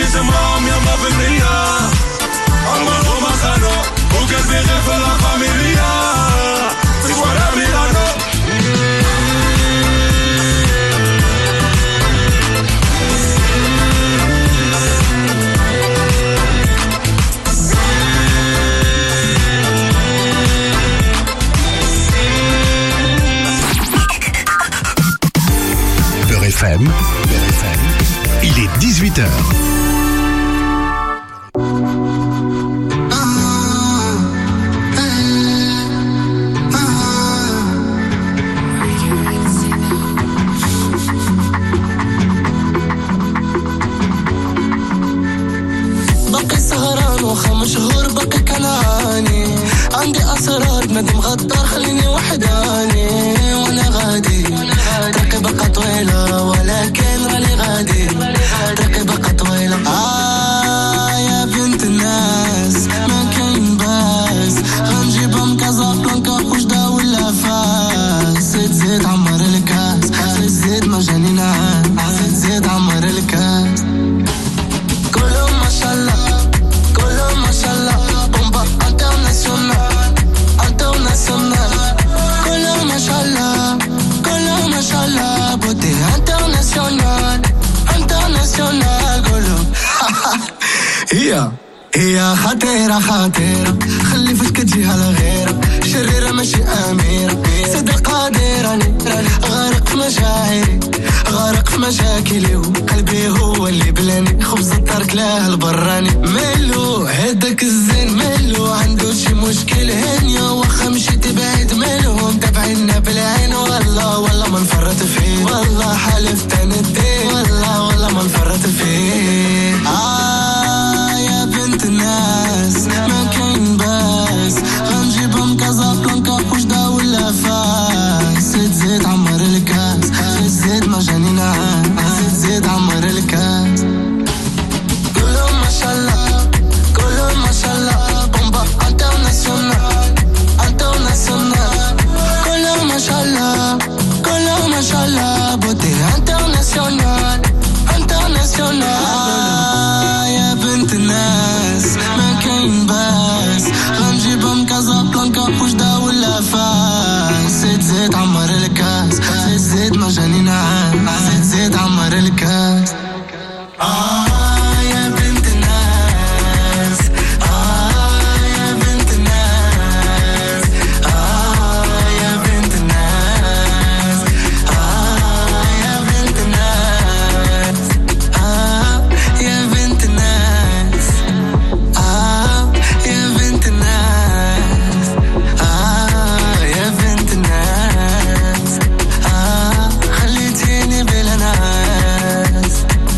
اسمهم يما في النية المرحوم خانو وقلبي غير في لا فاميليا سيكورا ميلانو FM, il est 18h. بقي سهران وخمس شهور بقي كنعاني عندي أسرار ندم غدار خليني وحداني وانا غادي طريقي بقى طويلة ولكن راني غادي طريقي بقى طويلة يا بنت الناس ما كاين باس غنجيبهم كازابلانكا وجدة ولا فاس زيد عمر الكاس زيد مجاني نعاس زيد عمر الكاس كلهم ما شاء الله كلهم ما شاء الله بومبا انترناسيونال انترناسيونال كلهم ما شاء الله كلهم ما شاء الله بوتي انترناسيونال انترناسيونال كلهم هي خطيرة خطيرة خلي فاش كتجيها لغيرة شريرة ماشي أميرة سيدة قادرة غارق في مشاعري غارق في مشاكلي وقلبي هو اللي بلاني خبز الطرق له البراني ملو هداك الزين ملو عنده شي مشكل هنيا واخا مشيت بعيد منهم تابعينا بالعين والله ما نفرط فيه والله حلفت ندي والله ما نفرط فيه يا بنت الناس ما كاين باس غنجيبهم كازابلانكا وجدة ولا فاس زيد عمر الكاس زيد مجاني نعاس زيد عمر الكاس كلهم ما شاء الله كلهم ما شاء الله بومبا انترناسيونال انترناسيونال كلهم ما شاء الله كلهم ما شاء الله بوتي انترناسيونال انترناسيونال يا بنت الناس ما كاين باس غنجيبهم كازابلانكا وجدة ولا فاس زيد عمر الكاس زيد مجاني نعاس زيد عمر الكاس يا بنت الناس يا بنت الناس يا بنت الناس يا بنت الناس يا بنت الناس يا بنت الناس يا بنت الناس خليتيني بلا ناس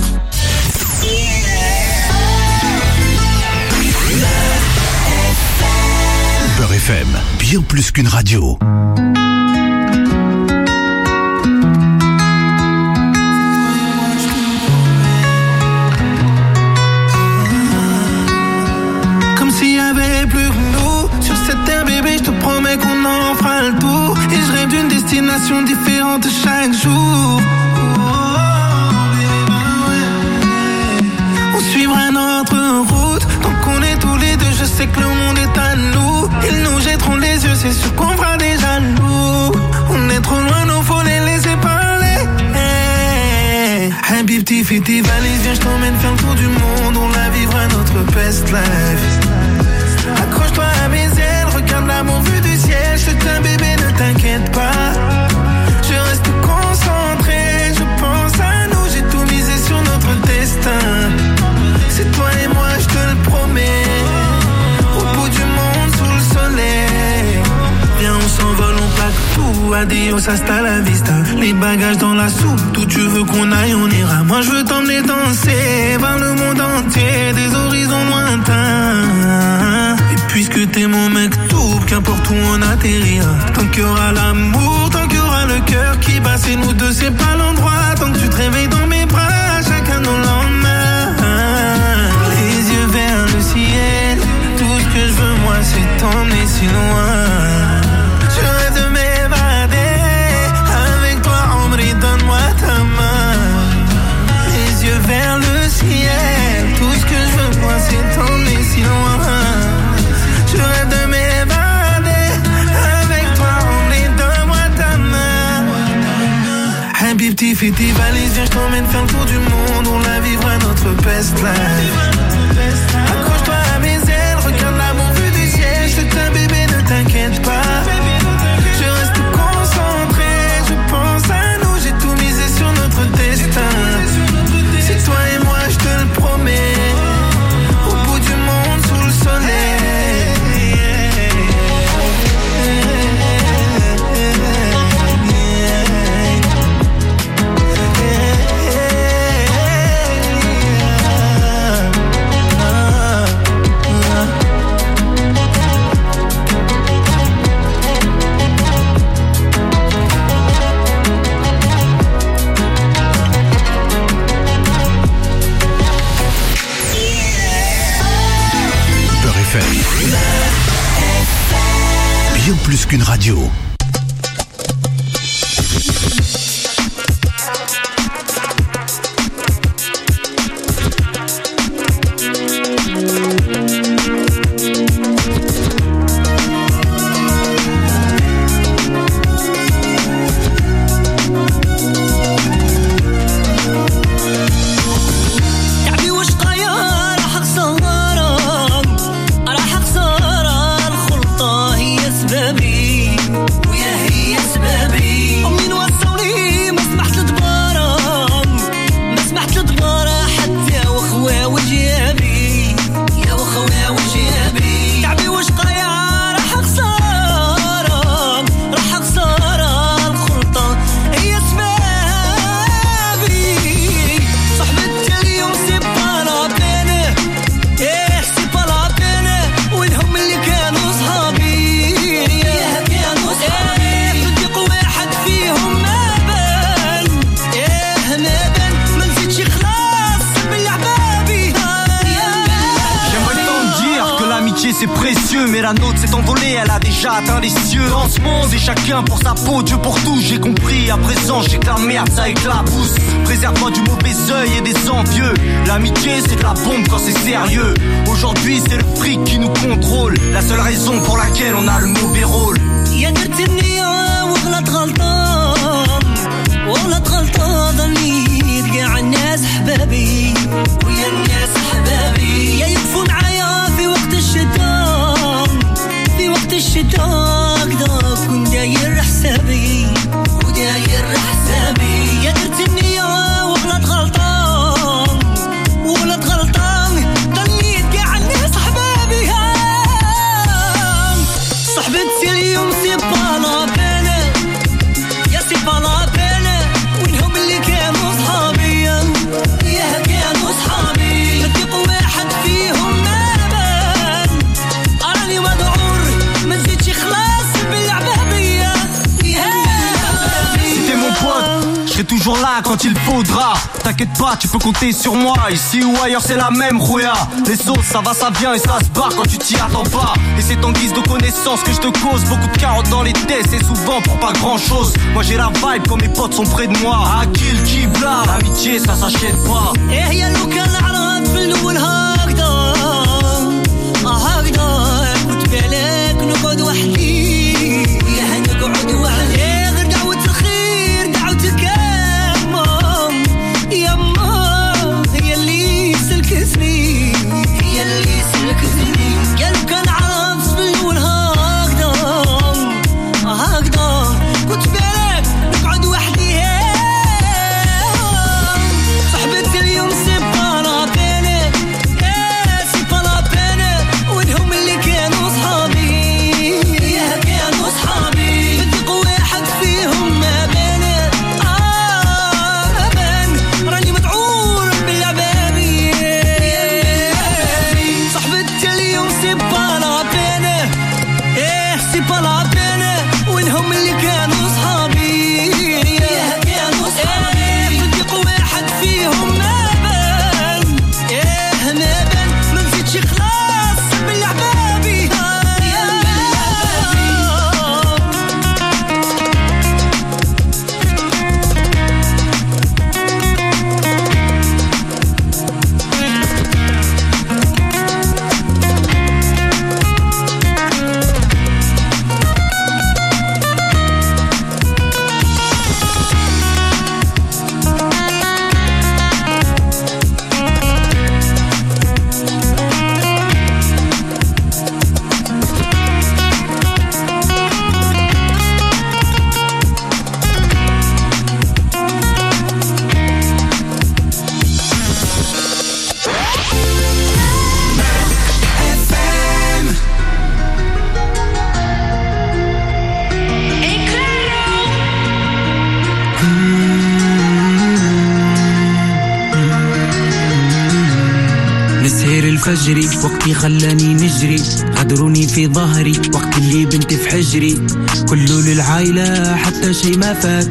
Beurre FM, bien plus qu'une radio. Comme s'il y avait plus que nous sur cette terre, bébé, je te promets qu'on en fera le tour. Et je rêve d'une destination différente chaque jour. On suivra notre route, tant qu'on est tous les deux, je sais que le monde est à nous. Ils nous jetteront les yeux, c'est sûr qu'on fera des jaloux. On est trop loin, nous faut les laisser parler. Habibti, fiti, valise, viens, je t'emmène faire le tour du monde. On la vivra notre best life. Accroche-toi à mes ailes, regarde l'amour vu du ciel. Je te tiens, bébé, ne t'inquiète pas. Je reste concentré, je pense à nous. J'ai tout misé sur notre destin. C'est toi et moi, je te le promets. Au bout du monde, sous le soleil. Viens, on s'envole, on plaque tout. Adios, hasta la vista. Les bagages dans la soupe, où tu veux qu'on aille, on ira. Moi, je veux t'emmener danser vers le monde entier, des horizons lointains. Et puisque t'es mon mec tout, qu'importe où on atterrira. Tant qu'il y aura l'amour, tant qu'il y aura le cœur qui bat, c'est nous deux, c'est pas l'endroit. Tant que tu te réveilles dans mes bras, chacun nos lendemains. Les yeux vers le ciel, tout ce que je veux, moi, c'est t'emmener si loin. Je rêve de m'évader, avec toi, Omri, donne-moi ta main. Les yeux vers le ciel, tout Bibti, fais tes valises, viens, je t'emmène faire le tour du monde. On la vivra notre best life. Accroche-toi à mes ailes, regarde l'amour vu du ciel. Je t'aime bébé, ne t'inquiète pas. Je reste concentré, je pense à nous. J'ai tout misé sur notre destin. C'est toi et moi, je te le promets. Au bout du monde, sous le soleil. Bien plus qu'une radio. C'est précieux, mais la nôtre s'est envolée, elle a déjà atteint les cieux. Dans ce monde et chacun pour sa peau, Dieu pour tout, j'ai compris. À présent, je sais que la merde, ça éclabousse. Préserve-moi du mauvais œil et des envieux. L'amitié, c'est de la bombe quand c'est sérieux. Aujourd'hui, c'est le fric qui nous contrôle. La seule raison pour laquelle on a le mauvais rôle. وغلط غلطة ضنيت قاع الناس حبابي ويا الناس حبابي يا يقفوا معايا في وقت الشتاء في وقت الشتاء كدا كون داير حسابي وداير حسابي يا درت النية وغلط غلطة وغلط غلطة ضنيت قاع الناس حبابي صحبتي اليوم سي با لا بينا يا سي با لا بينا Toujours là quand il faudra. T'inquiète pas, tu peux compter sur moi. Ici ou ailleurs c'est la même rouya. Les sauces ça va, ça vient et ça se barre quand tu t'y attends pas. Et c'est en guise de connaissance que je te cause. Beaucoup de carottes dans les têtes, c'est souvent pour pas grand chose. Moi j'ai la vibe quand mes potes sont près de moi. Akil Kibla, l'amitié ça s'achète pas. Eh ya لو كان عرض في الأول هكذا هكذا كنت بالك نقعد وحدي يا نقعد وحدي غير دعوة الخير دعوة الكرم يما هي اللي سلكتني هي اللي سلكتني قالوا كان عرض في الأول هكذا هكذا كنت بالك نقعد وحدي صاحبتي اليوم سي با لا بينا فجري وقتي خلاني نجري غدروني في ظهري وقت اللي بنتي في حجري كله للعائلة حتى شي ما فات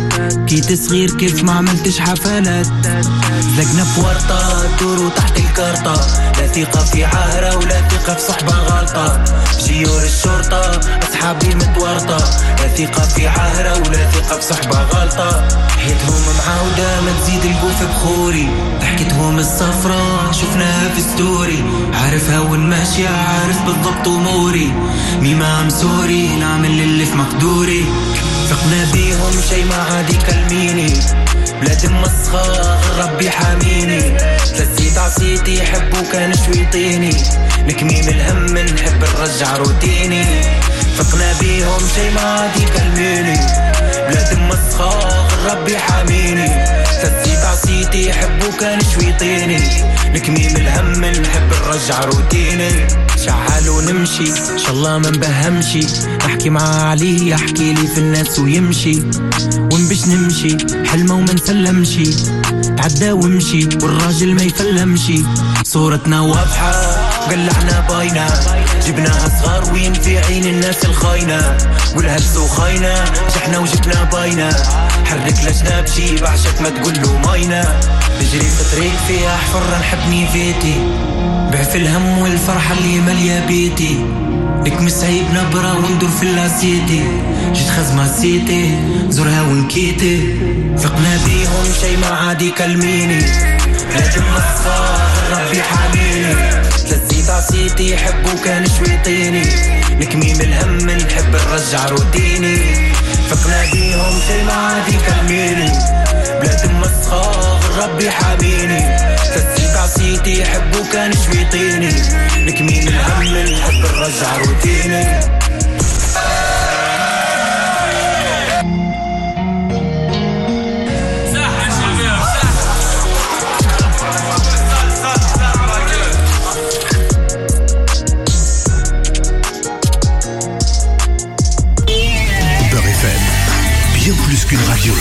كي تصغير كيف ما عملتش حفلات زلقنا بورطة دورو تحت الكارطة لا ثقة في عاهرة ولا ثقة في صحبة غلطة جيور الشرطة أصحابي متورطة لا ثقة في عاهرة ولا ثقة في صحبة غلطة حيتهم معاودة ما تزيد القوف بخوري ضحكتهم الصفرة شفناها في ستوري عارفها وين ماشية عارف بالضبط أموري ميما مسوري نعمل اللي في مقدوري ثقنا بيهم شي ما عادي كلميني بلاد مسخة ربي حاميني تلزيت عصيتي يحبوا كان شويطيني نكميم الهم نحب نرجع روتيني ثقنا بيهم شي ما عادي كلميني بلاد مسخة ربي حاميني تلزيت عصيتي يحبوا كان شويطيني نكميم الهم نحب نرجع روتيني شعال ونمشي ان شاء الله ما نبهمشي احكي معاه عليه يحكي لي في الناس ويمشي ونبش نمشي حلمه وما نسلمشي تعدى ومشي والراجل ما يفلمشي صورتنا واضحة قلعنا باينة جبناها صغار وين في عين الناس الخاينة والهلس وخاينة جحنا وجبنا باينة حرك لجناب شي بعشق ما تقول له ماينة نجري في طريق فيها حفرة نحبني فيتي بعف الهم والفرحة اللي مالية بيتي نكمس عيب نبرة وندور في اللاسيتي جيت خزمة سيتي زورها ونكيتي ثقنا بيهم شي ما عادي كلميني لازم نصفار ربي حاميني تلزيت عصيتي يحبوا كان شويطيني نكميم الهم نحب نرجع روتيني ثقنا بيهم شي ما عادي كلميني بلاد مسخة ربي حاميني تلزيت عصيتي يحبوا كان شويطيني نكميم الهم نحب نرجع روتيني Bien plus qu'une radio.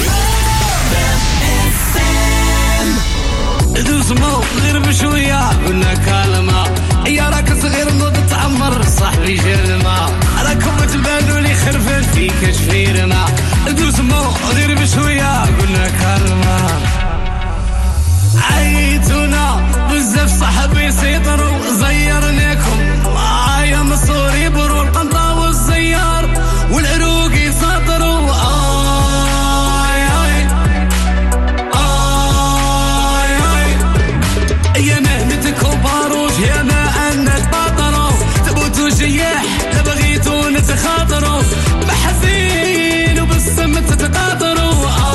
دوسمو غير بشوية قلنا كلمة يا راك صغير نوض تعمر صاحبي جلمة راكم تبانوا لي خرفان فيك شفيرنا دوسمو غير بشوية قلنا كلمة عيتونا بزاف صاحبي يسيطروا زيرناكم معايا مصوري برو القنطة والزيار والعروق يساطروا يا مهنتك وباروش يا ما أنا تباطروا تبوتوا جياح تبغيتوا نتخاطروا محفين وبالسم تتقاطروا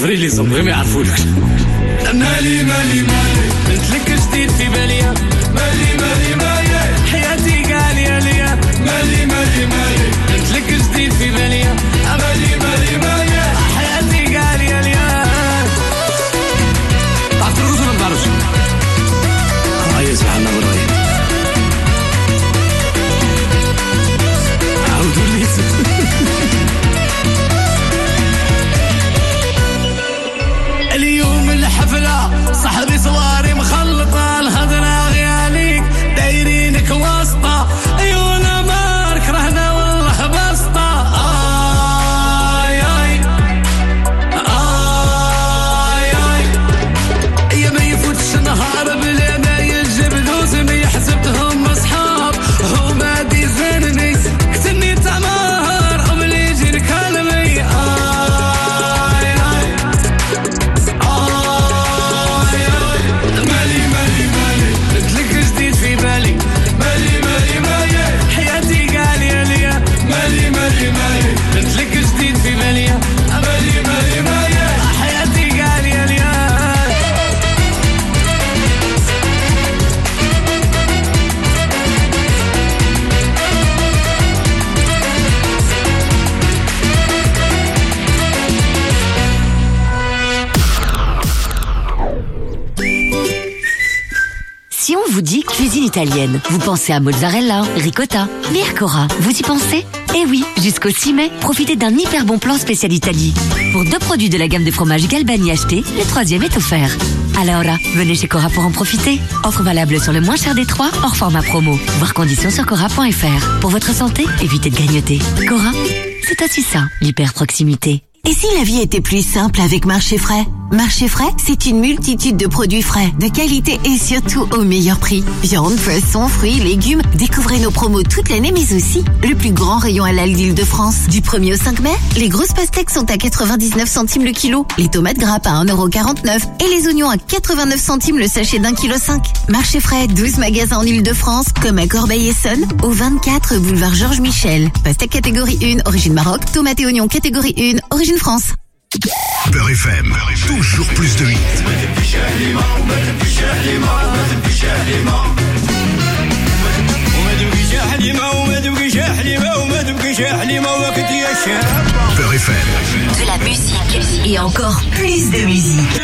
فري لي صبري ما يعرفولكش. مالي مالي مالي قلت لك جديد في باليا. مالي مالي مالي حياتي قالية ليا. مالي مالي مالي قلت لك جديد في باليا. مالي مالي مالي حياتي قالية ليا. تعرف ترقص ولا ما تعرفش؟ هيا سبحان الله بالراي. عاودوا لي اليوم الحفلة صحبي صواري مخلطة الهضرة غياليك دايرينك واسطة عيونا مارك رهنا والله بسطة. آي آي آي آي يا ما يفوتش نهار بلا ما يجيب دوز ما يحسبتهم أصحاب هما ديزانني كتني تعمار قبل يجي الكلمي. قلت لك جديد في باليا. مالي مالي مالي حياتي قالية ليا. Si on vous dit cuisine italienne, vous pensez à mozzarella, ricotta, mais Cora, vous y pensez? Eh oui, jusqu'au 6 mai, profitez d'un hyper bon plan spécial Italie. Pour 2 produits de la gamme de fromage Galbani achetés, le 3e est offert. Alors là, venez chez Cora pour en profiter. Offre valable sur le moins cher des 3, hors format promo. Voir conditions sur cora.fr. Pour votre santé, évitez de grignoter. Cora, c'est aussi ça, l'hyper proximité. Et si la vie était plus simple avec Marché Frais? Marché Frais, c'est une multitude de produits frais, de qualité et surtout au meilleur prix. Viande, poisson, fruits, légumes. Découvrez nos promos toute l'année, mais aussi le plus grand rayon halal d'Île-de-France. Du 1er au 5 mai, les grosses pastèques sont à 99 centimes le kilo, les tomates grappes à 1,49€ et les oignons à 89 centimes le sachet d'1,5 kg. Marché Frais, 12 magasins en Île-de-France, comme à Corbeil-Essonnes, au 24 boulevard Georges Michel. Pastèque catégorie 1, origine Maroc, tomates et oignons catégorie 1, origine France. Beurre FM, toujours plus de hits. Beurre FM. De la musique et encore plus de musique.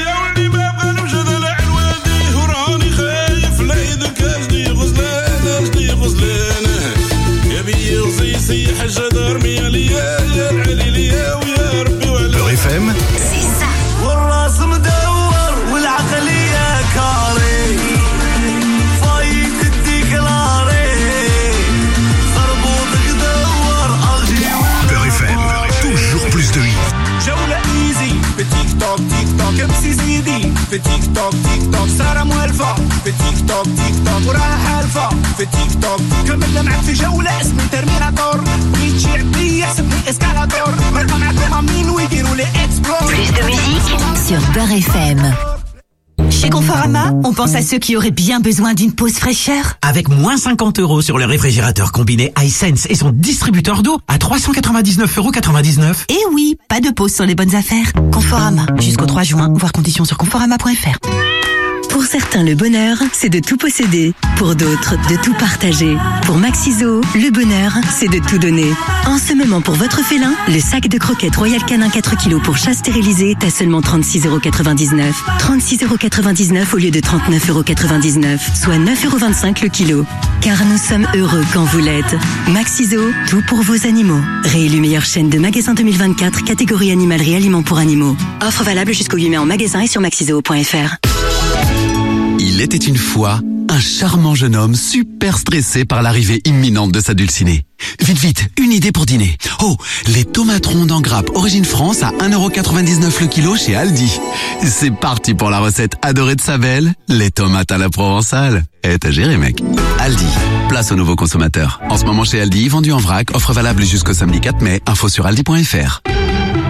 Beurre FM. C'est ça. والراس مدور والعقلية كاري فايت الديكلاري خربوطك دور أغجي. Beurre FM, toujours plus de hits. جولة ايزي في تيك توك امسي زيدي في تيك توك سارة موالفة في تيك توك وراها حالفة في تيك توك كمل معك في جولة اسمي ترميناتور بغيت شي عبدي يحسبني اسكالاتور مرقى معك دوبامين ويديروا لي اكسبلور. Plus de musique sur Beurre FM. Chez Conforama, on pense à ceux qui auraient bien besoin d'une pause fraîcheur. Avec moins 50€ sur le réfrigérateur combiné iSense et son distributeur d'eau à 399,99€. Et oui, pas de pause sur les bonnes affaires. Conforama, jusqu'au 3 juin, voir conditions sur conforama.fr. Pour certains, le bonheur, c'est de tout posséder. Pour d'autres, de tout partager. Pour Maxiso, le bonheur, c'est de tout donner. En ce moment, pour votre félin, le sac de croquettes Royal Canin 4 kg pour chat stérilisé est à seulement 36,99€. 36,99€ au lieu de 39,99€, soit 9,25€ le kilo. Car nous sommes heureux quand vous l'êtes. Maxiso, tout pour vos animaux. Réélu meilleure chaîne de magasins 2024, catégorie animalerie aliments pour animaux. Offre valable jusqu'au 8 mai en magasin et sur maxiso.fr. Il était une fois un charmant jeune homme super stressé par l'arrivée imminente de sa dulcinée. Vite, une idée pour dîner. Oh, les tomates rondes en grappe origine France à 1,99€ le kilo chez Aldi. C'est parti pour la recette adorée de sa belle, les tomates à la provençale. T'as géré, mec. Aldi, place aux nouveaux consommateurs. En ce moment chez Aldi, vendu en vrac, offre valable jusqu'au samedi 4 mai, info sur aldi.fr.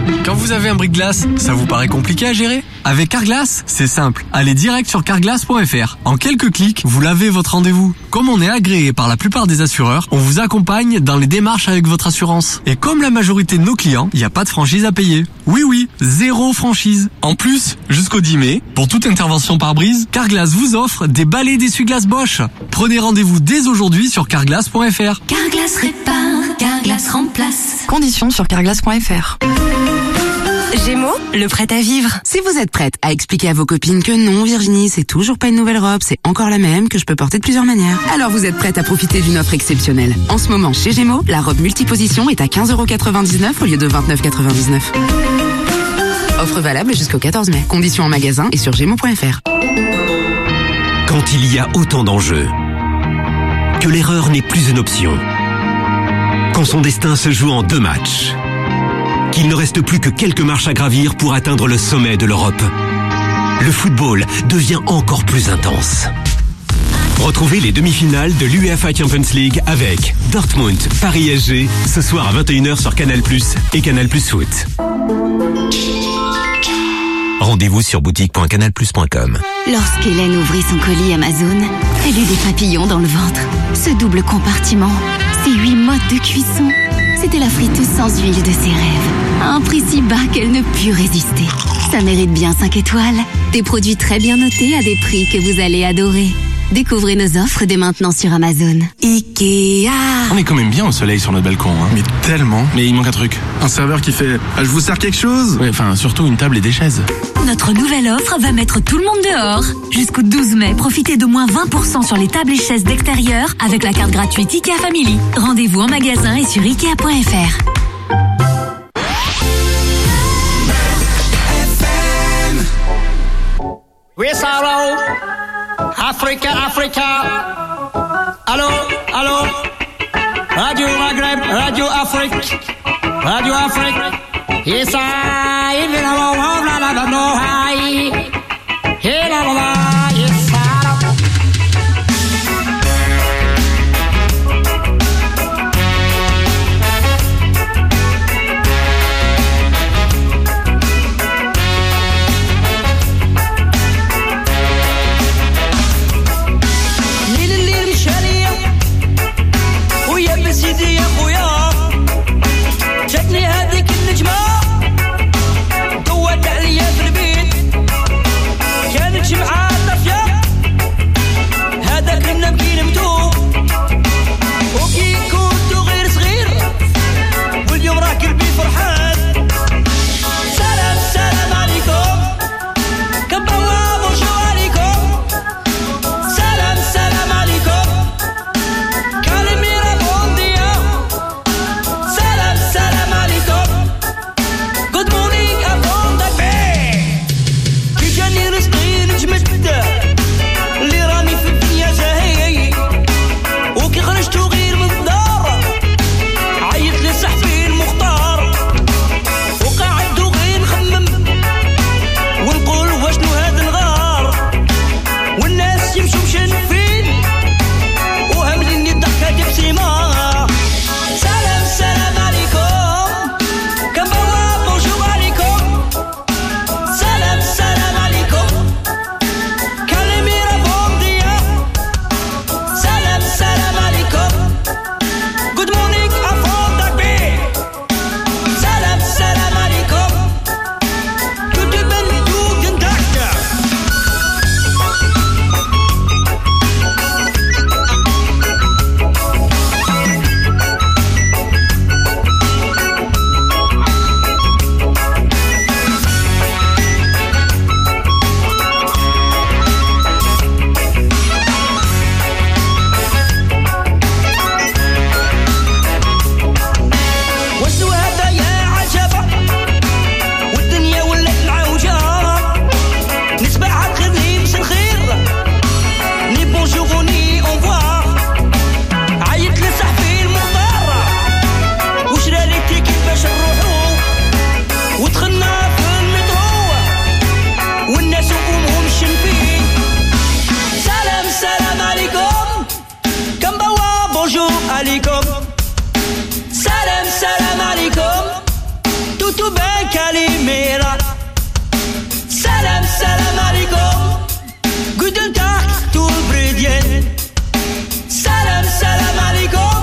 Quand vous avez un brise-glace, ça vous paraît compliqué à gérer? Avec Carglass, c'est simple. Allez direct sur carglass.fr. En quelques clics, vous l'avez votre rendez-vous. Comme on est agréé par la plupart des assureurs, on vous accompagne dans les démarches avec votre assurance. Et comme la majorité de nos clients, il n'y a pas de franchise à payer. Oui, 0 franchise. En plus, jusqu'au 10 mai, pour toute intervention par brise, Carglass vous offre des balais d'essuie-glace Bosch. Prenez rendez-vous dès aujourd'hui sur carglass.fr. Carglass répare, Carglass remplace. Conditions sur carglass.fr. Gémeaux, le prêt à vivre. Si vous êtes prête à expliquer à vos copines que non, Virginie, c'est toujours pas une nouvelle robe, c'est encore la même, que je peux porter de plusieurs manières, alors vous êtes prête à profiter d'une offre exceptionnelle. En ce moment, chez Gémeaux, la robe multiposition est à 15,99 € au lieu de 29,99 €. Offre valable jusqu'au 14 mai. Conditions en magasin et sur gémeaux.fr. Quand il y a autant d'enjeux, que l'erreur n'est plus une option, quand son destin se joue en 2 matchs, qu'il ne reste plus que quelques marches à gravir pour atteindre le sommet de l'Europe, le football devient encore plus intense. Retrouvez les demi-finales de l'UEFA Champions League avec Dortmund, Paris SG, ce soir à 21 h sur Canal+ et Canal+ Foot. Rendez-vous sur boutique.canalplus.com. Lorsqu'Hélène ouvrit son colis Amazon, elle eut des papillons dans le ventre. Ce double compartiment, ces 8 modes de cuisson, c'était la friteuse sans huile de ses rêves. À un prix si bas qu'elle ne put résister. Ça mérite bien 5 étoiles. Des produits très bien notés à des prix que vous allez adorer. Découvrez nos offres dès maintenant sur Amazon. Ikea. On est quand même bien au soleil sur notre balcon, hein. Mais tellement. Mais il manque un truc. Un serveur qui fait « Je vous sers quelque chose ?» Ouais, enfin, surtout une table et des chaises. Notre nouvelle offre va mettre tout le monde dehors. Jusqu'au 12 mai, profitez de moins 20% sur les tables et chaises d'extérieur avec la carte gratuite Ikea Family. Rendez-vous en magasin et sur Ikea.fr. Oui, Saro. Africa. Allô. Radio Maghreb, Radio Afrique. Yes, I even know I. Hey, la la la. Yes, سيدي يا خويا جاتني هذيك النجمة دوت عليا في البيت قلتو بان كلميرا سلام سلام عليكم قدام تحت البرديان سلام سلام عليكم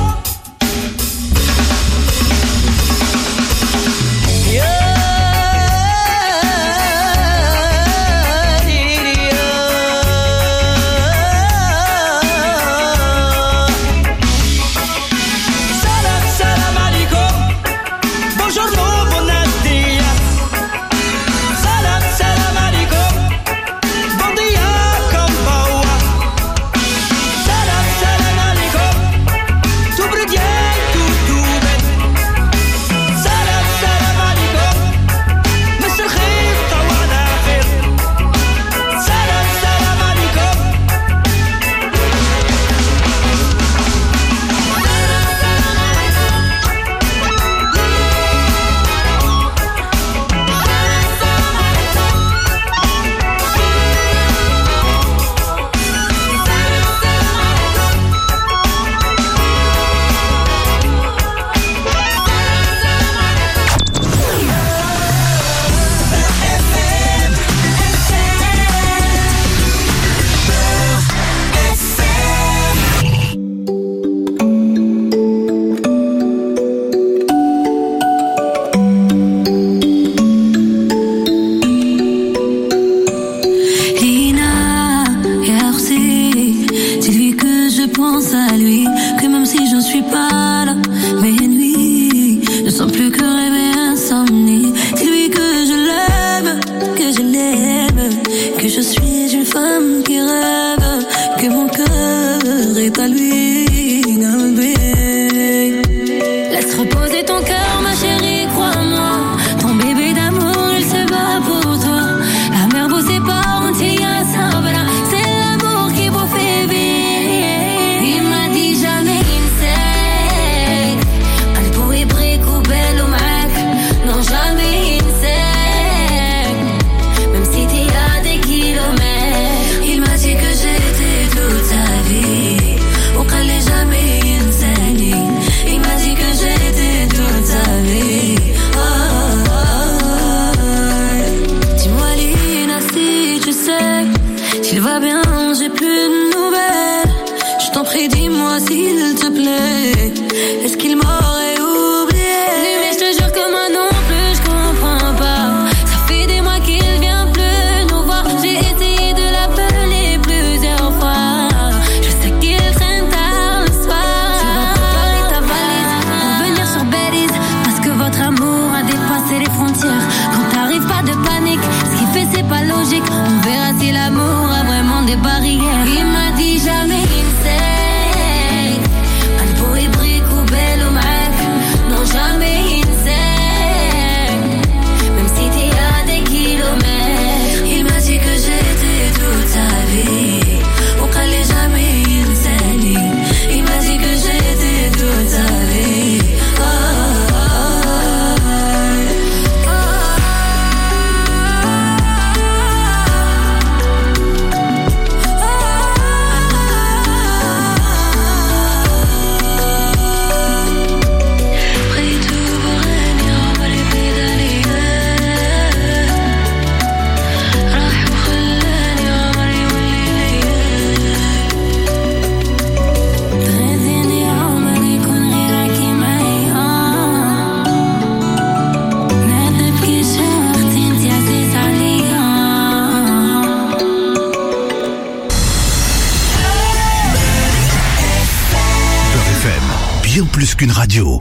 Bien plus qu'une radio.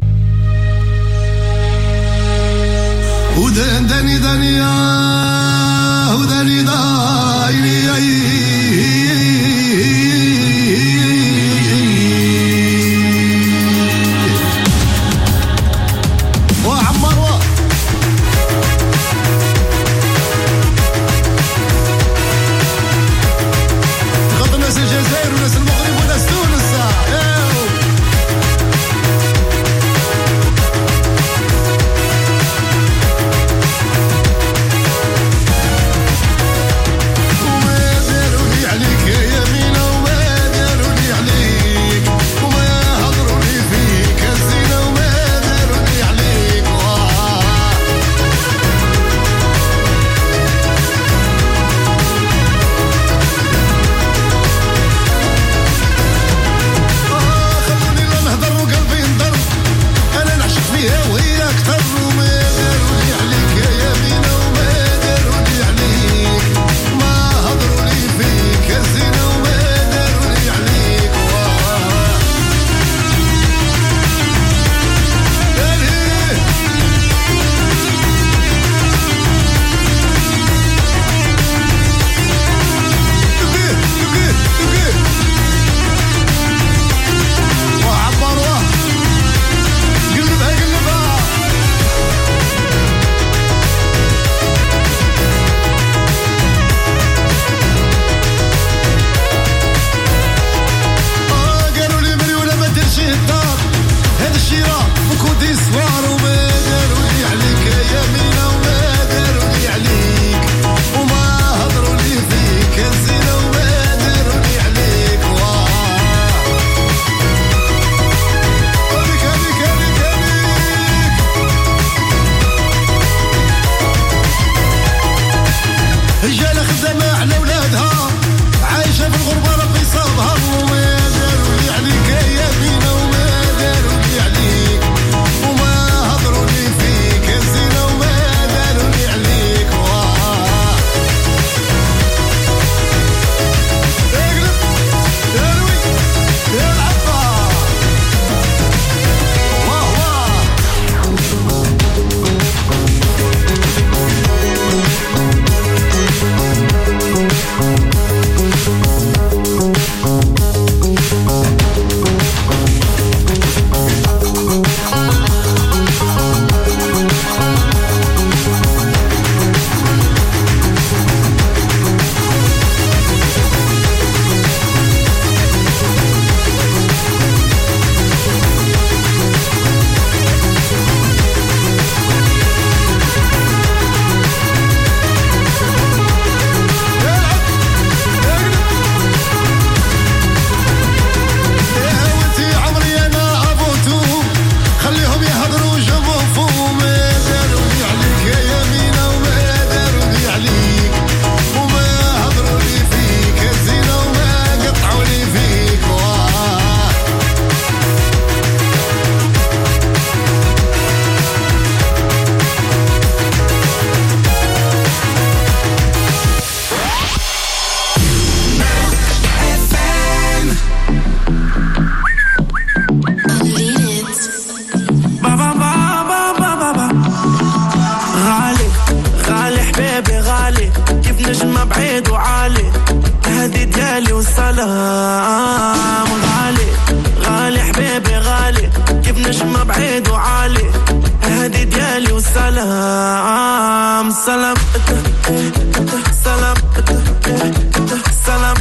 ديالي والسلام. غالي غالي حبيبي غالي كيف نجمة بعيد وعالي. هادي ديالي والسلام. سلام سلام سلام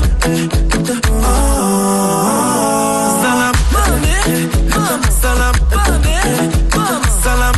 سلام سلام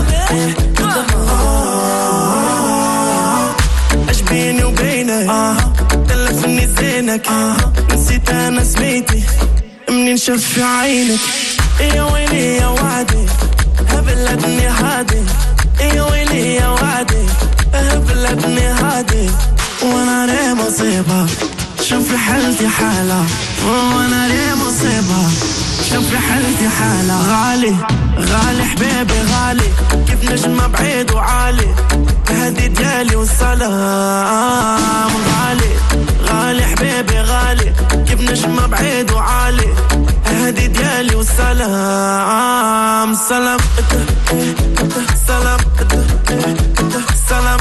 اش بيني وبينك تلفني زينك. نسيت انا سميتي منين شاف في عينك. يا ويلي يا وعدي هبلتني هادي. يا ويلي يا وعدي هبلتني هادي. وانا ليه مصيبة شوف حالتي حالة. وانا ليه مصيبة شوف حالتي حالة. غالي غالي حبيبي غالي كيف نجمة بعيد وعالي. هادي ديالي والسلام. غالي غالي حبيبي غالي كيف نجمة بعيد وعالي. هادي ديالي والسلام. سلام سلام سلام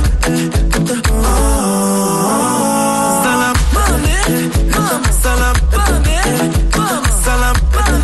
سلام سلام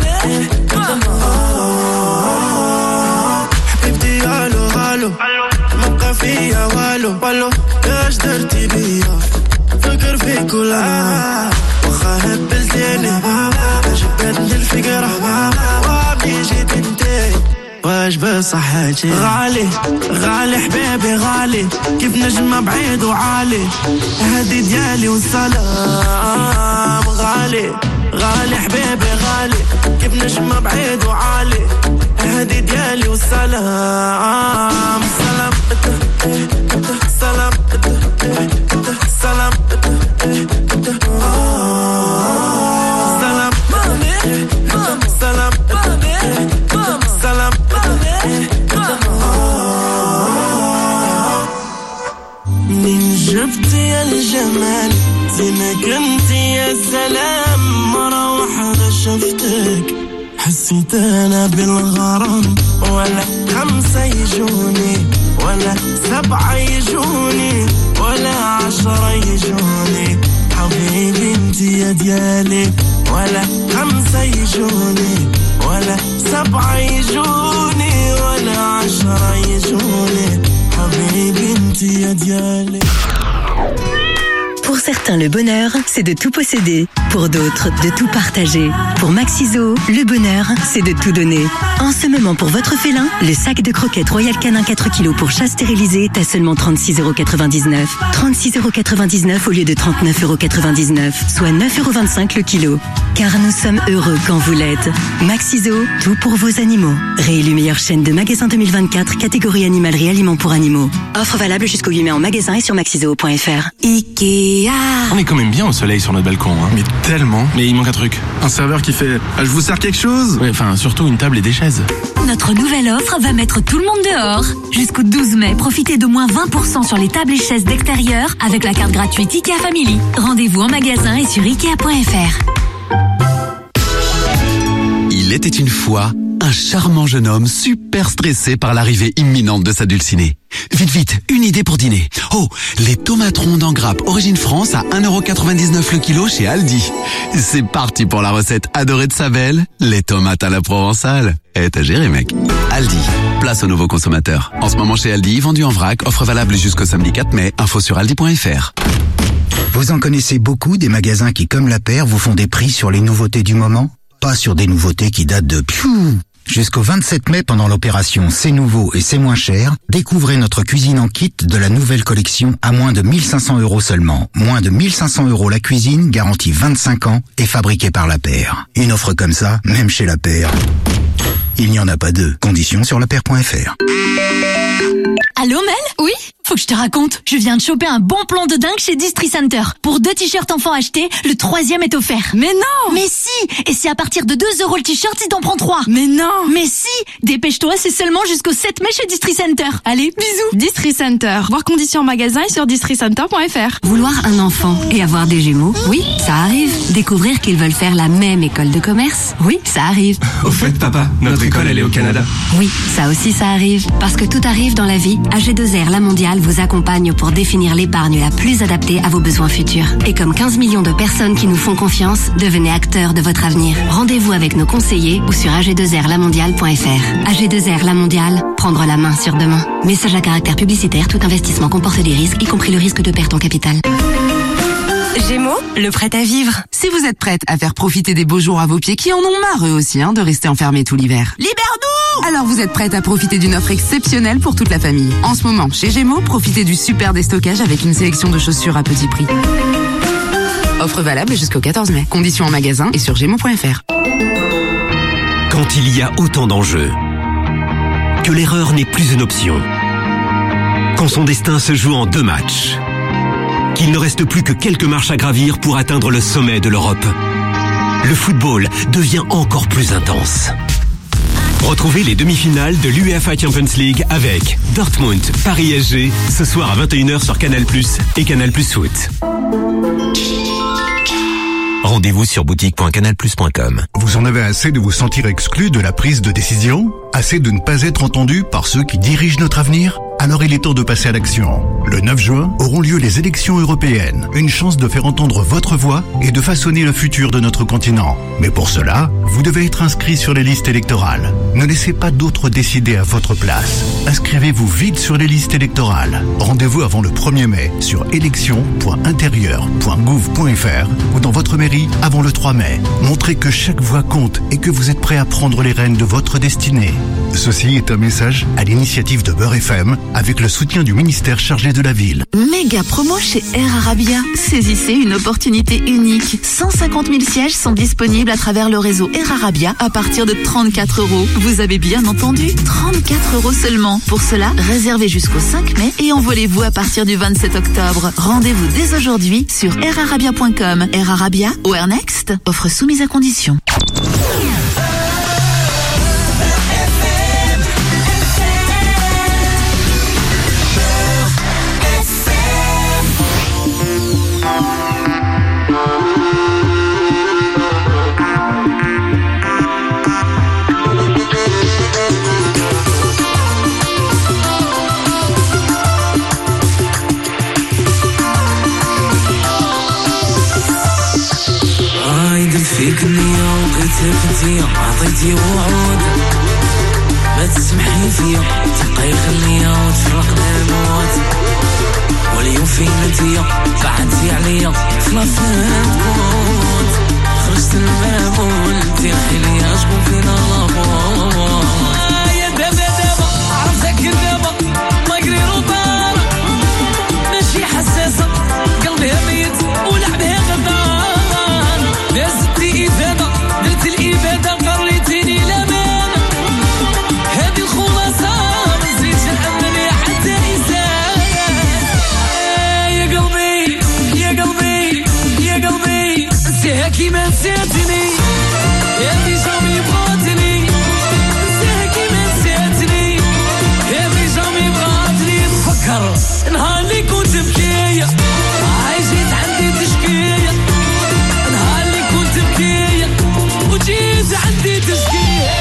حبيبتي الو الو ما بقى فيا والو والو. اش درتي بيا فكر فيك ولا واخا هبلتيني عجبتني الفكرة وابني جيت انتي واش بصحتي. غالي غالي حبيبي غالي كيف نجمة بعيد وعالي. هادي ديالي والسلام. غالي غالي حبيبي غالي كيف نجمة بعيد وعالي. هادي ديالي والسلام. سلام سلام سلام سلام سلام من جبتي الجمال زينك انتي يا سلام. مرة واحدة شفتك حسيت انا بالغرام. ولا 5 يجوني ولا 7 يجوني ولا 10 يجوني. حبيبي انتي يا ديالي. ولا 5 يجوني ولا 7 يجوني ولا 10 يجوني. حبيبي انتي يا ديالي. Pour certains, le bonheur, c'est de tout posséder. Pour d'autres, de tout partager. Pour Maxiso, le bonheur, c'est de tout donner. En ce moment, pour votre félin, le sac de croquettes Royal Canin 4 kg pour chat stérilisé est à seulement 36,99 €. 36,99 € au lieu de 39,99 €, soit 9,25 € le kilo. Car nous sommes heureux quand vous l'êtes. Maxiso, tout pour vos animaux. Réélu meilleure chaîne de magasins 2024, catégorie animalerie aliments pour animaux. Offre valable jusqu'au 8 mai en magasin et sur maxiso.fr. Ikea. On est quand même bien au soleil sur notre balcon, hein. Mais tellement. Mais il manque un truc. Un serveur qui fait je vous sers quelque chose. Ouais, enfin, surtout une table et des chaises. Notre nouvelle offre va mettre tout le monde dehors. Jusqu'au 12 mai, profitez d'au moins 20% sur les tables et chaises d'extérieur avec la carte gratuite IKEA Family. Rendez-vous en magasin et sur Ikea.fr. Il était une fois un charmant jeune homme super stressé par l'arrivée imminente de sa dulcinée. Vite, vite, une idée pour dîner. Oh, les tomates rondes en grappe origine France à 1,99 € le kilo chez Aldi. C'est parti pour la recette adorée de sa belle, les tomates à la provençale. T'as géré, mec. Aldi, place aux nouveaux consommateurs. En ce moment chez Aldi, vendu en vrac, offre valable jusqu'au samedi 4 mai. Info sur aldi.fr. Vous en connaissez beaucoup des magasins qui, comme La Paire, vous font des prix sur les nouveautés du moment? Pas sur des nouveautés qui datent de Jusqu'au 27 mai, pendant l'opération C'est nouveau et c'est moins cher, découvrez notre cuisine en kit de la nouvelle collection à moins de 1500 € seulement. Moins de 1500 € la cuisine, garantie 25 ans et fabriquée par La Paire. Une offre comme ça, même chez La Paire, il n'y en a pas deux. Conditions sur lapaire.fr. Allô Mel? Oui? Faut que je te raconte. Je viens de choper un bon plan de dingue chez Distri Center. Pour 2 t-shirts enfants achetés, le 3e est offert. Mais non! Mais si! Et c'est à partir de 2 € le t-shirt si t'en prends 3. Mais non! Mais si! Dépêche-toi, c'est seulement jusqu'au 7 mai chez Distri Center. Allez, bisous! Distri Center. Voir conditions en magasin et sur districenter.fr. Vouloir un enfant et avoir des jumeaux, oui, ça arrive. Découvrir qu'ils veulent faire la même école de commerce, oui, ça arrive. Au fait, papa, notre école, elle est au Canada. Oui, ça aussi, ça arrive. Parce que tout arrive dans la vie AG2R La Mondiale vous accompagne pour définir l'épargne la plus adaptée à vos besoins futurs. Et comme 15 millions de personnes qui nous font confiance, devenez acteurs de votre avenir. Rendez-vous avec nos conseillers ou sur ag2rlamondiale.fr. AG2R La Mondiale, prendre la main sur demain. Message à caractère publicitaire, tout investissement comporte des risques, y compris le risque de perte en capital. Gémeaux, le prêt à vivre. Si vous êtes prête à faire profiter des beaux jours à vos pieds qui en ont marre eux aussi de rester enfermés tout l'hiver. Libère-nous! Alors vous êtes prête à profiter d'une offre exceptionnelle pour toute la famille. En ce moment, chez Gémeaux, profitez du super déstockage avec une sélection de chaussures à petit prix. Offre valable jusqu'au 14 mai. Conditions en magasin et sur gémeaux.fr. Quand il y a autant d'enjeux, que l'erreur n'est plus une option, quand son destin se joue en 2 matchs, qu'il ne reste plus que quelques marches à gravir pour atteindre le sommet de l'Europe, le football devient encore plus intense. Retrouvez les demi-finales de l'UEFA Champions League avec Dortmund, Paris SG, ce soir à 21h sur Canal+ et Canal+ Foot. Rendez-vous sur boutique.canalplus.com. Vous en avez assez de vous sentir exclu de la prise de décision? Assez de ne pas être entendu par ceux qui dirigent notre avenir? Alors il est temps de passer à l'action. Le 9 juin auront lieu les élections européennes. Une chance de faire entendre votre voix et de façonner le futur de notre continent. Mais pour cela, vous devez être inscrit sur les listes électorales. Ne laissez pas d'autres décider à votre place. Inscrivez-vous vite sur les listes électorales. Rendez-vous avant le 1er mai sur élections.intérieur.gouv.fr ou dans votre mairie avant le 3 mai. Montrez que chaque voix compte et que vous êtes prêt à prendre les rênes de votre destinée. Ceci est un message à l'initiative de Beurre FM avec le soutien du ministère chargé de la ville. Méga promo chez Air Arabia. Saisissez une opportunité unique. 150 000 sièges sont disponibles à travers le réseau Air Arabia à partir de 34 €. Vous avez bien entendu, 34 € seulement. Pour cela, réservez jusqu'au 5 mai et envolez-vous à partir du 27 octobre. Rendez-vous dès aujourd'hui sur airarabia.com. Air Arabia, Where Next, offre soumise à condition. فيك النية وقيتها فتية عطيتي وعود ما تسمحي فيا تبقى يخليا وتفرقنا الموت واليوم فين انتيا بعدتي عليا فلافنا تكون خرجت الباب وانتي حيليا شكون فينا لابور يا دابا عرفتك دابا ما قري روطار ماشي حساسة قلبها ميت ولعبها غدار دازتي إفادة درت الإفادة قريتيني لمان هذه الخلاصة مزيدش نأمني حتى إنسان يا قلبي يا قلبي يا قلبي نسيها كيما نسيتني يا اللي جامي بغاتني نسيها كيما نسيتني يا اللي جامي بغاتني نفكر نهار اللي كنت بكية عايشت عندي تشكية نهار اللي كنت بكية وجيت عندي تشكية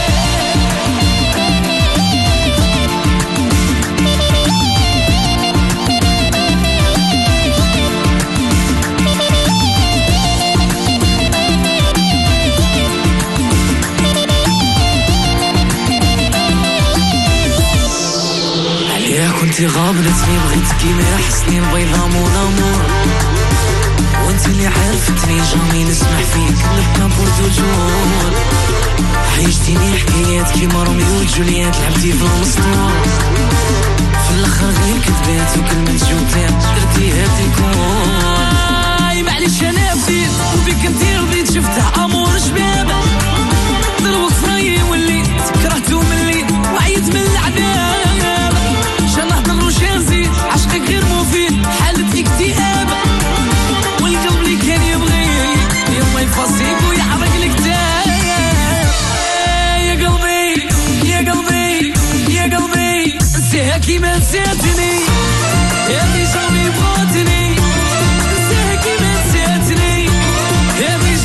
عليها كنتي غابلتني بغيتكي ما حسني البيضة مون امور وانت اللي عرفتني جامي نسمح فيك نبقى بوردوجور عيشتيني حكايات كيما روميو وجولييت لعبتي في المسطور في الاخر غير كذبات وكلمة جوتات درتيها ديكور معليش انا بديت وبيك انتي رضيت شفتها امور شباب ضربك فراي وليت كرهتو ملي وعيت من العذاب شان نهضر وشان نزيد عشقك غير مفيد حالة اكتئاب والقلب اللي كان يبغي يوم يفصيك ويحرق الكتاب يا قلبي يا قلبي يا قلبي نسيها كيما نسيتني يا اللي جامي بغاتني نسيها كيما نسيتني يا اللي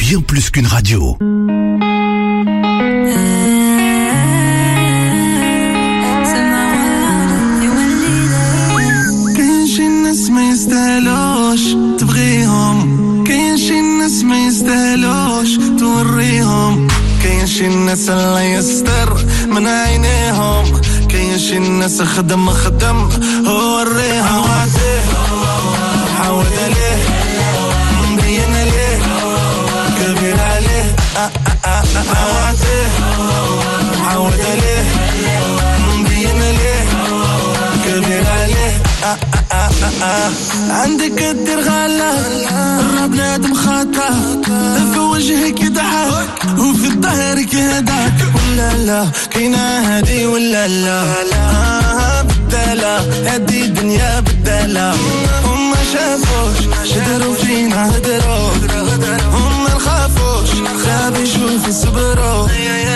bien plus qu'une radio. ما يستاهلوش تبغيهم، كاين شي ناس ما يستاهلوش توريهم، كاين شي ناس الله يستر من عينيهم، كاين شي ناس خدم وريهم. عاود عليه مبين عليه كبير عليه عاود عليه مبين عليه كبير عليه. عندك الدير غلا بنادم خاطر في وجهك يضحك وفي الظهر كهداك، ولا لا كاينه هادي ولا لا بدالة هادي دنيا بدالة. هم شافوش شدروا فينا هدروا، هم نخافوش خاب يشوف صبروا.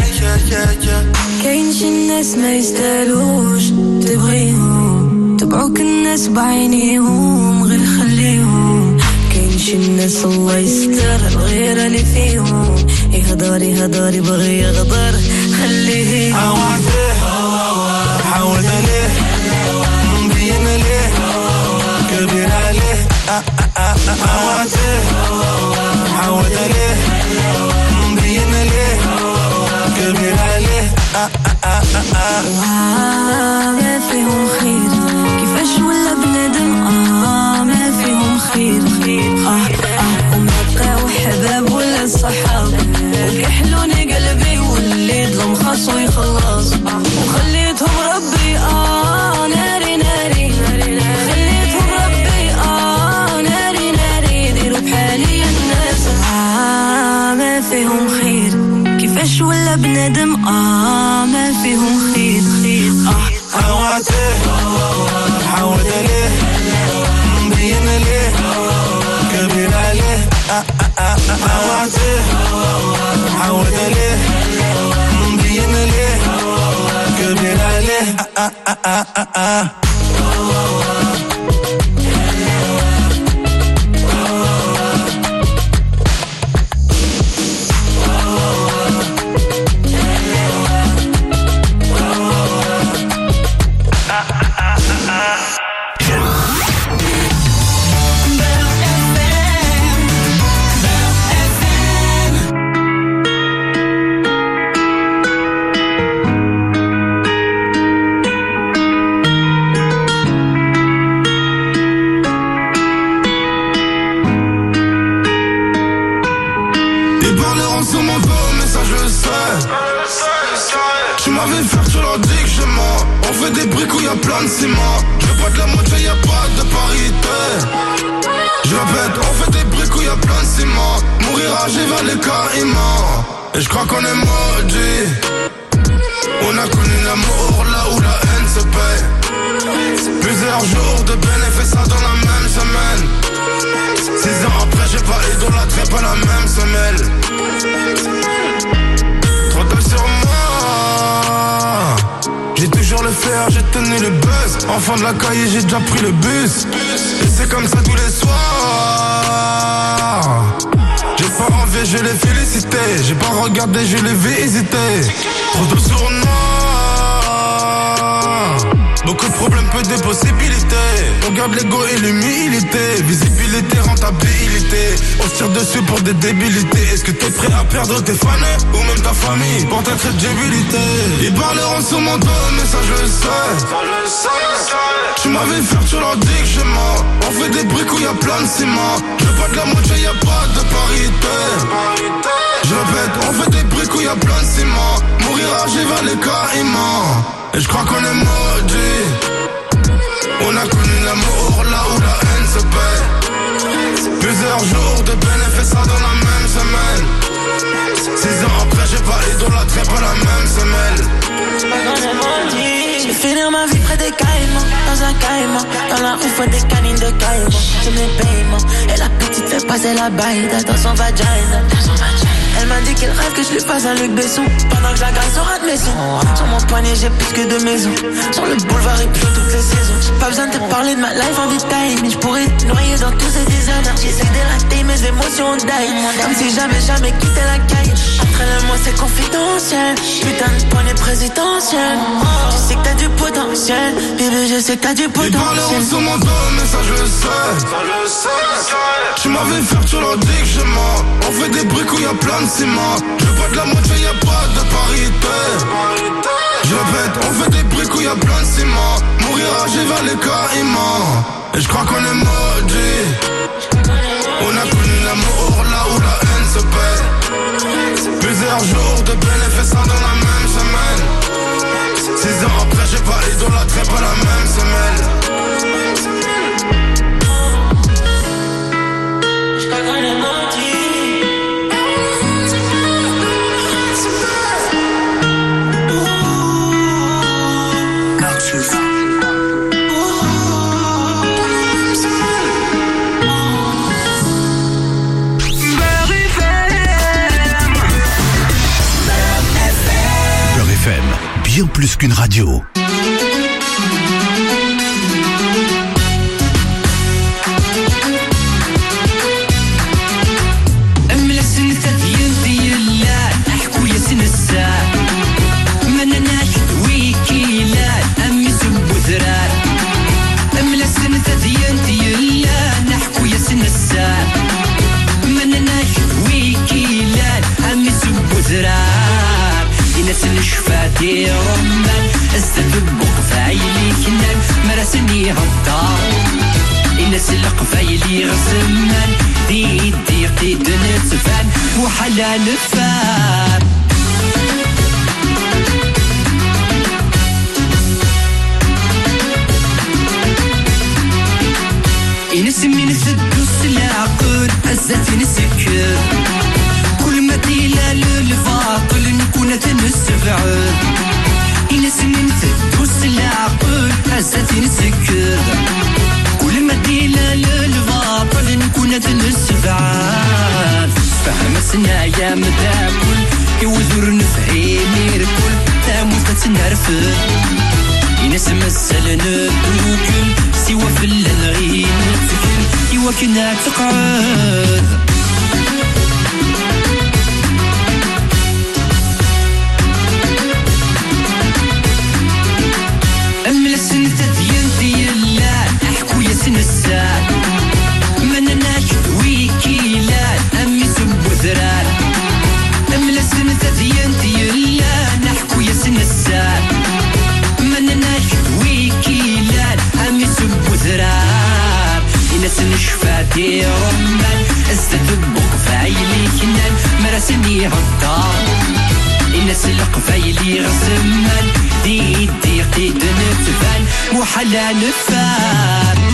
كاين شي الناس ما يستاهلوش تبغيهم، تبعوك الناس بعينيهم غير خليهم، كاين شي الناس الله يستر الغيرة اللي فيهم، يهضر يبغي يغدر خليه. عاود عليه مبين عليه كبير عليه عاود عليه مبين عليه كبير عليه. ما فيهم خير كيفاش ولا بنادم ما فيهم خير وما بقاو حباب ولا صحاب، وكحلوني قلبي وليتهم خاصو يخلص، وخليتهم ربي ناري خليتهم ربي ناري ديروا بحالي الناس ما فيهم خير كيفاش ولا بنادم ما فيهم خير عاود عليه مبين عليه كبير عليه عاود عليه مبين عليه كبير عليه. Tu m'avais fait, tu leur dis que je mens. On fait des briques où y'a plein de ciment. Je veux pas de la moitié, y'a pas de parité. Je répète, on fait des briques où y'a plein de ciment. Mourir âgé vers les caïmans. Et je crois qu'on est maudit. On a connu l'amour là où la haine se paie. Plusieurs jours de bénéfices dans la même semaine. 6 ans après j'ai pas idolâtré pas la même semelle. Trop tôt sur moi. J'ai toujours le fer, j'ai tenu le buzz. Enfant de la cahier, j'ai déjà pris le bus. Et c'est comme ça tous les soirs. J'ai pas envie, je l'ai félicité. J'ai pas regardé, je l'ai visité. Trop tôt sur moi. Beaucoup de problèmes, peu de possibilités. On garde l'ego et l'humilité. Visibilité, rentabilité. On se tire dessus pour des débilités. Est-ce que t'es prêt à perdre tes fans ou même ta famille pour ta crédibilité? Ils parleront sur mon dos, mais ça je le sais. Tu m'avais fait, tu leur dis que je mens. On fait des briques où y'a plein de ciment. Je veux pas de la moitié, y'a pas de parité. Je répète, on fait des briques où y'a plein de ciment. Mourir âgé vers les caïmans. Et je crois qu'on est maudits. On a connu l'amour là où la haine se paie. Plusieurs jours de bénéfices dans la même semaine. 6 ans après j'ai pas idolâtré pas la même semelle. finir ma vie près des caïmans, dans un caïman, dans la ouf des canines de caïman. C'est mes paiements, et la petite fait passer la baille dans son vagina. Elle m'a dit qu'elle rêve que je lui fasse un Luc Besson, pendant que je la garde sur un de mes sons. Sur mon poignet j'ai plus que 2 maisons, sur le boulevard et plus toutes les saisons. J'ai pas besoin de te parler de ma life en détail, mais je pourrais te noyer dans tous ces designers. J'essaie d'élater mes émotions d'ail, comme si jamais quitté la caille. Entraîne-moi c'est confidentiel, putain de poignée présidentielle. Je sais que t'as du potentiel, bébé je sais que t'as du potentiel. Ils parleront sur mon dos, mais ça je le sais. Tu m'avais fait tu leur dis que je mens. On fait des briques où y'a plein de ciment. Je veux pas de la moitié, y'a pas de parité. Je répète, on fait des briques où y'a plein de ciment. Mourir âgé vers les caïmans. Et je crois qu'on est maudits. On a connu l'amour là où la haine se paie. Plusieurs jours de bénéfices dans la même semaine. 6 ans après j'ai pas idolâtré pas la même semaine. Je crois qu'on est maudits. Bien plus qu'une radio. شفاتي رمان استدبق فايلي كنان مرسني غطار إنس القفايلي غسمان دي دنتفان وحلا نفان إنس من السدوس العقل عزتي نسكر كل ما تيلا للباطل نكون تنسفعل إنس من تدوس العقل عزتي نسكر كل ما تيلا للباطل نكون تنسفعل فهم سنايا مداكل يوذر نفعيني ركل تاموس تنرفل إنس مسل ندوكل سوا في اللنغين نتكل إوا كنا تقعد نسان من ناكد ويكيلان أمي سبوذران أملا سنة ديان نحكو يسن السان من ناكد ويكيلان أمي سبوذران إنا سنشفاتي رمان استدبق فايلي كنان مرسني غطار إنا سلق فايلي غسمان دي دنتفان وحلا نفان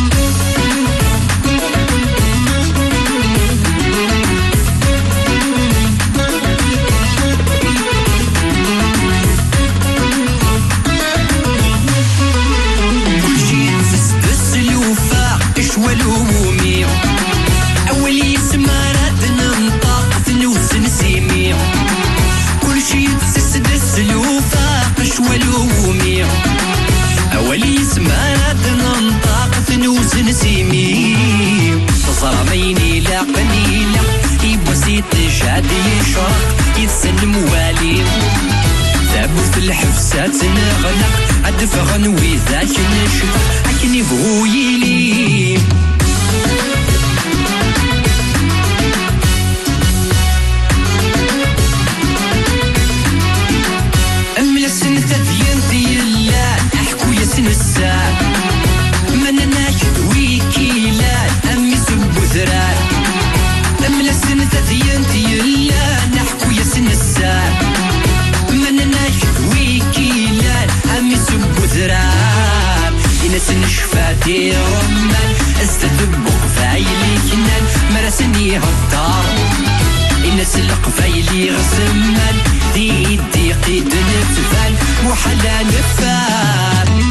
والهمومي أولي سمارات ننطاق ثنوس نسيمي كل شي تسدس الوفاق والهمومي أولي سمارات ننطاق ثنوس نسيمي تصرميني لا قليلة يبسيط جادي يشرق يتسلم والي ثابت الحفسات نغلق أدفغن وذاك نشفق أكني بويلي أملا سنة ديان أحكو يسن السان من ناكد ويكيلان أمي سبوذران أملا سنة ديان أحكو يسن السان من ناكد ويكيلان أمي سبوذران إنس نشفاتي رمان استدبق فايلي كنان مرسني غطار الناس القفايلي رسمان دي قيد نتفان وحلا نفان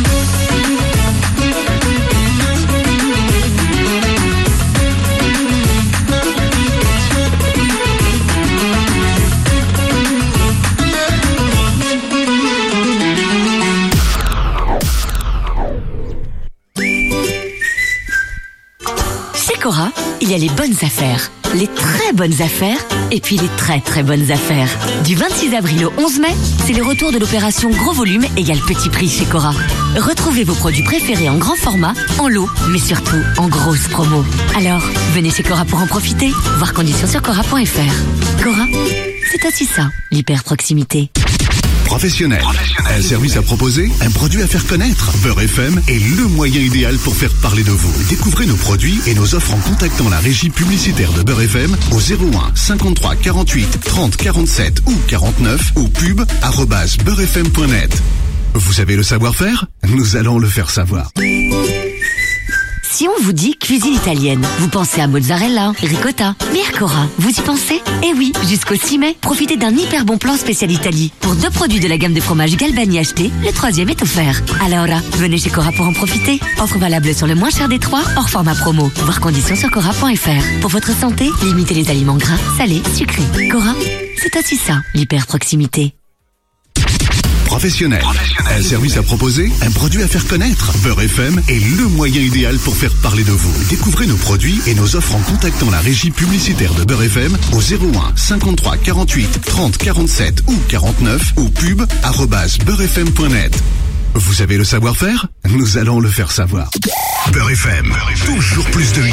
Cora, il y a les bonnes affaires, les très bonnes affaires et puis les très très bonnes affaires. Du 26 avril au 11 mai, c'est le retour de l'opération Gros Volume égale Petit Prix chez Cora. Retrouvez vos produits préférés en grand format, en lot, mais surtout en grosse promo. Alors, venez chez Cora pour en profiter. Voir conditions sur cora.fr. Cora, c'est aussi ça, l'hyper proximité. Professionnel. Un service à proposer, un produit à faire connaître. Beurre FM est le moyen idéal pour faire parler de vous. Découvrez nos produits et nos offres en contactant la régie publicitaire de Beurre FM au 01 53 48 30 47 ou 49 ou pub@beurrefm.net. Vous avez le savoir-faire ? Nous allons le faire savoir. Si on vous dit cuisine italienne, vous pensez à mozzarella, ricotta, mais à Cora, vous y pensez ? Eh oui, jusqu'au 6 mai, profitez d'un hyper bon plan spécial Italie. Pour 2 produits de la gamme de fromage Galbani achetés, le 3e est offert. Alors là, venez chez Cora pour en profiter. Offre valable sur le moins cher des 3, hors format promo. Voir conditions sur cora.fr. Pour votre santé, limitez les aliments gras, salés, sucrés. Cora, c'est aussi ça, l'hyper proximité. Professionnel. Un service à proposer, un produit à faire connaître. Beurre FM est le moyen idéal pour faire parler de vous. Découvrez nos produits et nos offres en contactant la régie publicitaire de Beurre FM au 01 53 48 30 47 ou 49 ou pub@beurrefm.net. Vous avez le savoir-faire ? Nous allons le faire savoir. Beurre FM, toujours plus de hits.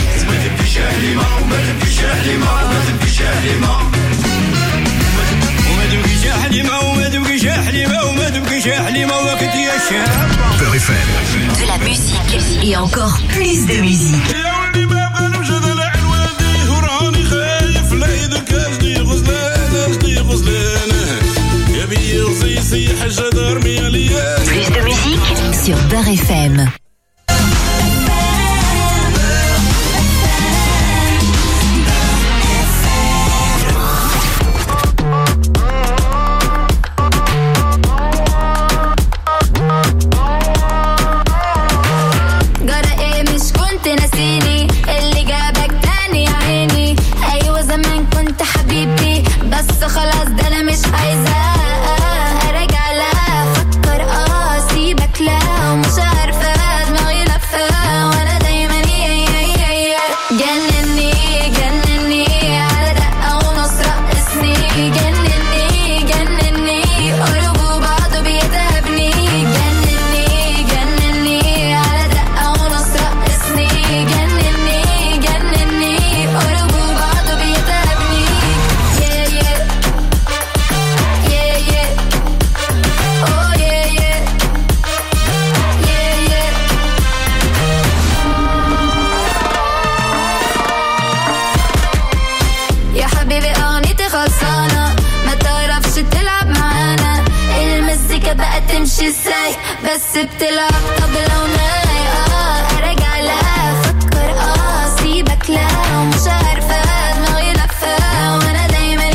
Beurre FM. De la musique et encore plus de musique. Plus de musique sur Beurre FM. خلاص ده انا مش عايزة ارجع لا افكر سيبك لا ومش عارفة دماغي لفة وانا دايما جنني جنني على دقة ونص رقصني جنني جنني قلوب بعض بيتهبني جنني جنني على دقة ونص رقصني جنني جنني قلوب بعض بيتهبني بقى تمشي ازاي بس بتلعب طبلة وناي ارجع لا افكر سيبك لا ومش عارفة دماغي لفة وانا دايما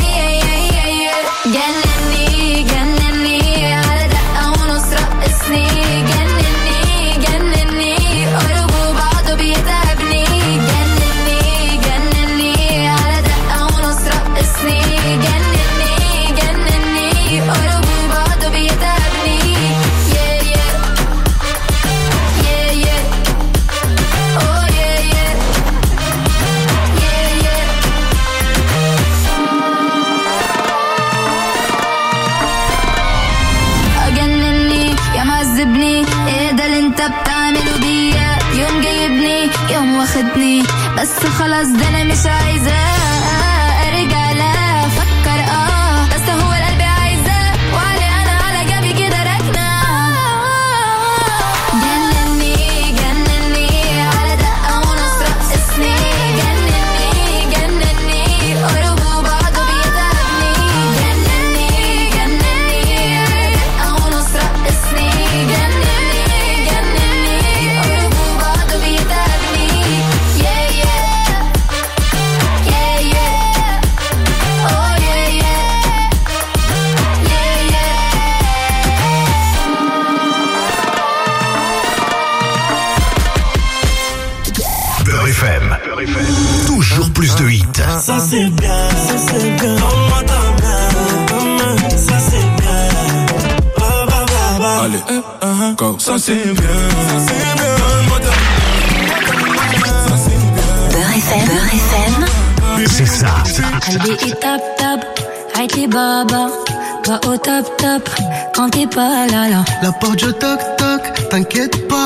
جنني جنني على دقة ونص رقصني جنني جنني قلوب بعض بيتعبني جنني جنني على دقة ونص رقصني جنني جنني قلوب بعض بيتعبني ايه ده اللي انت بتعمله بيا يوم جايبني يوم واخدني بس خلاص ده انا مش عايزة ارجع لا افكر بس هو القلب عايزة وعلي انا على جنبي كده راكنة جنني جنني على دقة ونص رقصني جنني جنني قلوب بعض بيتعبني جنني جنني على دقة ونص رقصني جنني جنني قلوب بعض بيتعبني yeah yeah yeah Beurre FM. Toujours plus de hits. Ça c'est bien, ça c'est bien. Donne-moi ta main, ça c'est bien. Allez, go. Ça c'est bien, ça c'est bien. Donne-moi ta Beurre FM. C'est ça. Qalbi est tap tap, Haïti baba, pas au top top, quand t'es pas là. La porte je toc toc, t'inquiète pas.